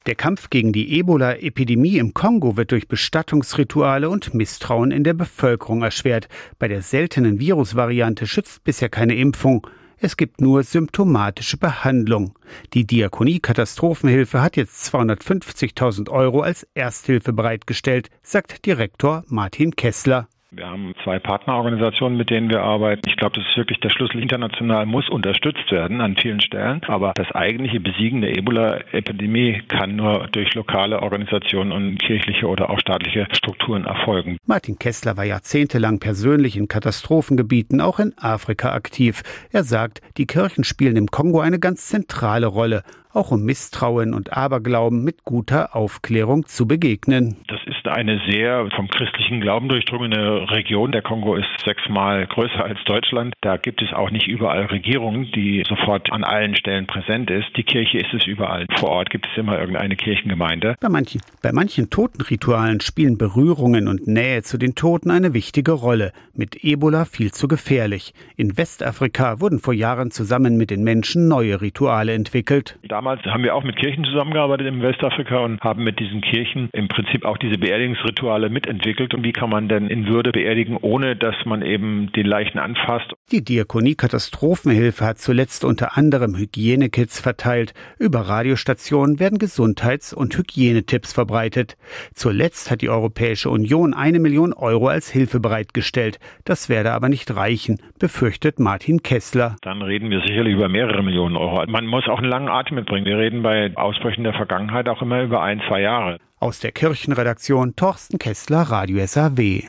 Der Kampf gegen die Ebola-Epidemie im Kongo wird durch Bestattungsrituale und Misstrauen in der Bevölkerung erschwert. Bei der seltenen Virusvariante schützt bisher keine Impfung. Es gibt nur symptomatische Behandlung. Die Diakonie Katastrophenhilfe hat jetzt 250.000 € als Ersthilfe bereitgestellt, sagt Direktor Martin Kessler. Wir haben 2 Partnerorganisationen, mit denen wir arbeiten. Ich glaube, das ist wirklich der Schlüssel. International muss unterstützt werden an vielen Stellen. Aber das eigentliche Besiegen der Ebola-Epidemie kann nur durch lokale Organisationen und kirchliche oder auch staatliche Strukturen erfolgen. Martin Kessler war jahrzehntelang persönlich in Katastrophengebieten, auch in Afrika, aktiv. Er sagt, die Kirchen spielen im Kongo eine ganz zentrale Rolle, auch um Misstrauen und Aberglauben mit guter Aufklärung zu begegnen. Das ist eine sehr vom christlichen Glauben durchdrungene Region. Der Kongo ist 6-mal größer als Deutschland. Da gibt es auch nicht überall Regierungen, die sofort an allen Stellen präsent ist. Die Kirche ist es überall. Vor Ort gibt es immer irgendeine Kirchengemeinde. Bei manchen Totenritualen spielen Berührungen und Nähe zu den Toten eine wichtige Rolle. Mit Ebola viel zu gefährlich. In Westafrika wurden vor Jahren zusammen mit den Menschen neue Rituale entwickelt. Damals haben wir auch mit Kirchen zusammengearbeitet in Westafrika und haben mit diesen Kirchen im Prinzip auch diese Beerdigungsrituale mitentwickelt. Und wie kann man denn in Würde beerdigen, ohne dass man eben die Leichen anfasst? Die Diakonie Katastrophenhilfe hat zuletzt unter anderem Hygienekits verteilt. Über Radiostationen werden Gesundheits- und Hygienetipps verbreitet. Zuletzt hat die Europäische Union 1 Million € als Hilfe bereitgestellt. Das werde aber nicht reichen, befürchtet Martin Kessler. Dann reden wir sicherlich über mehrere Millionen Euro. Man muss auch einen langen Atem mitbringen. Wir reden bei Ausbrüchen der Vergangenheit auch immer über 1-2 Jahre. Aus der Kirchenredaktion Thorsten Kessler, Radio SAW.